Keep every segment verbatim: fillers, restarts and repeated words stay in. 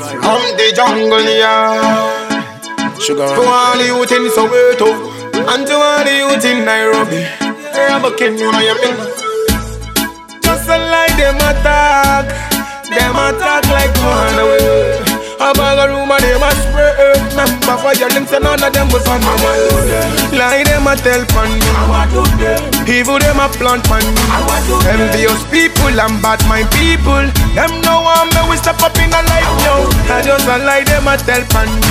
I'm the jungle yard. Sugar. To all the youth in Soweto and to all the youth in Nairobi, I'm a king, you know you mean. Just like them attack, them attack like one away. A bag of rumor they must spread. Remember for your links and none of them was on my mind. Lie them a tell pan me. Evil them a plant pan me. Envious people and bad mind people. Them know I'm me we step up in a life now. I just a lie them a tell pan me.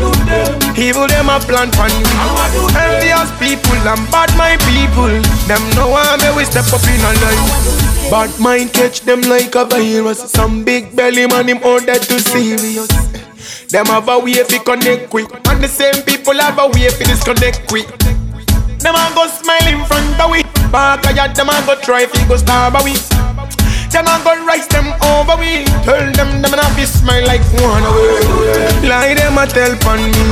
Evil them a plant pan me. Envious people and bad mind people. Them know I'm me we step up in a life. Bad mind catch them like a virus. Some big belly man him all that too serious. Them have a way fi connect quick, and the same people have a way fi disconnect quick. Them a go smile in front of we, back a yard them a go try fi go starve a we. Them a go rise them over we, tell them them a fi smile like one away. Lie them a tell pan me,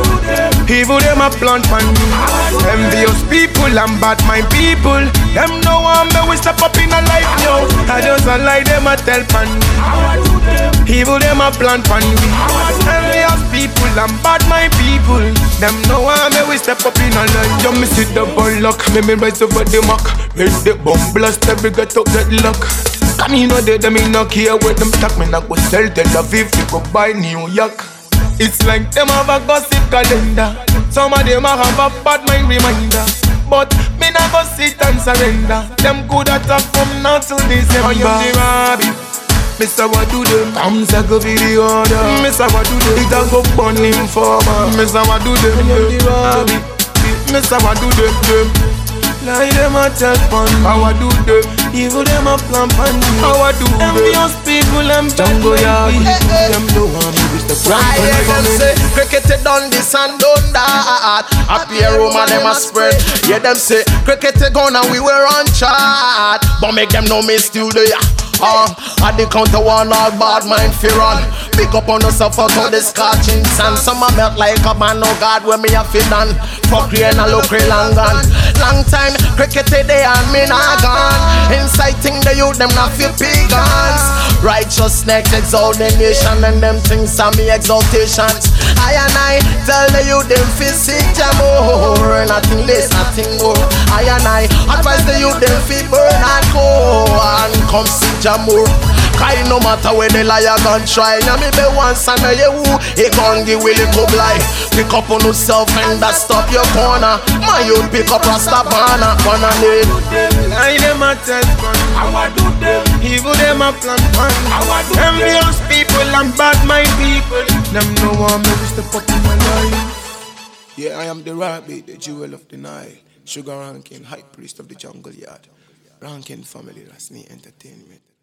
evil them a plant pan me. Envious people and bad mind people, them know I'm me we step up in a life now. I just a lie them a tell pan me, evil them a plant pan me. Envious people and bad mind people, them know I'm me we step up in a life. You me see the ball luck, me me rise over the mock. Hit the bomb blast, every get up that luck. Come you know they them in no care where them talk. Me not go sell Tel Aviv, you go buy New York. It's like them have a gossip calendar. Some of them have a bad mind reminder. But me not go sit and surrender. Them could attack from now till December. I am the rabbit, Mister what do them? Comes a go video order. Mister what do them? It a go burn him for man. Mister what do them? I am the rabbit, Mister what do them? them? Lie them a tell pan. How I do them? Evil them a plan pan. How I do them? Envious people and jungle yard. Them don't want me with the brand. I hear them say cricket done this and done that. Happy rumor them a spread. Yeah them say cricket gone and we were on chat. But make them know me still there. Uh, at the counter one all bad mind fear on. Pick up on yourself out of the scotching sand. Some a melt like a man, no God where me a fit done. Fuck you and a look real long gone. Long time cricket day and me not gone. Inciting the youth them not feel pagans. Righteousness exalt the nation and them things are me exaltations. I and I tell the youth them feel sick more. Nothing less, nothing more. I and I advise the youth them feel burn and go and come see Jamur. Cause no matter where the liar gon' try. Now me be once and a you he gon' give Willie Kublai. Pick up on yourself and that stop your corner. My youth pick up Rastabana. Gonna need lie them a tell fun. How I do them? Evil them a plan fun. How I do them? Envious people and bad mind people. Them know I'm me we step up in my life. Yeah, I am the rabbit, the jewel of the Nile. Sugar Rankin, high priest of the jungle yard. Rankin family, that's me entertainment.